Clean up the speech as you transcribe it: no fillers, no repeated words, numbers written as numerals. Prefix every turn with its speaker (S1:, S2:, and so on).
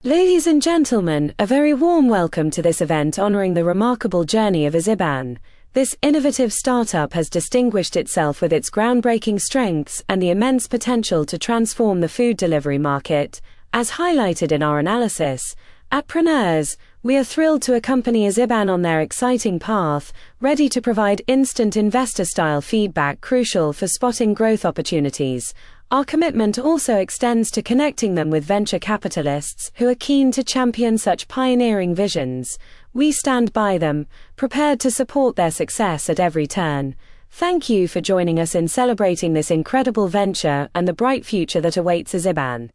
S1: Ladies and gentlemen, a very warm welcome to this event honoring the remarkable journey of Aziban. This innovative startup has distinguished itself with its groundbreaking strengths and the immense potential to transform the food delivery market. As highlighted in our analysis, at Preneurs, we are thrilled to accompany Aziban on their exciting path, ready to provide instant investor-style feedback crucial for spotting growth opportunities. Our commitment also extends to connecting them with venture capitalists who are keen to champion such pioneering visions. We stand by them, prepared to support their success at every turn. Thank you for joining us in celebrating this incredible venture and the bright future that awaits Aziban.